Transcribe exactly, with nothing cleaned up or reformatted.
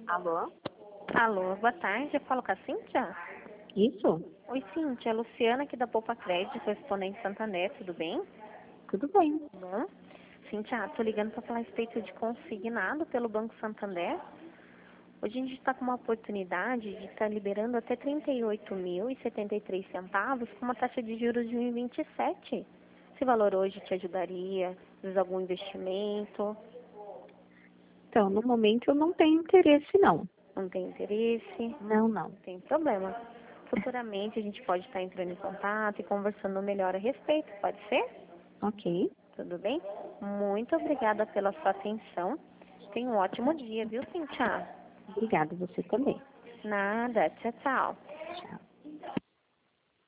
Alô? Alô, boa tarde. Eu falo com a Cíntia? Isso? Oi, Cíntia. Luciana aqui da Poupa Crédito, correspondente Santander, tudo bem? Tudo bem. Tudo bom? Cíntia, tô ligando para falar a respeito de consignado pelo Banco Santander. Hoje a gente está com uma oportunidade de estar liberando até trinta e oito mil e setenta e três centavos com uma taxa de juros de um vírgula vinte e sete. Esse valor hoje te ajudaria? Faz algum investimento? Então, no momento eu não tenho interesse, não. Não tem interesse? Não, não. Não tem problema. Futuramente a gente pode estar entrando em contato e conversando melhor a respeito, pode ser? Ok. Tudo bem? Muito obrigada pela sua atenção. Tenha um ótimo dia, viu, Cíntia? Obrigada, você também. Nada. Tchau, tchau. Tchau.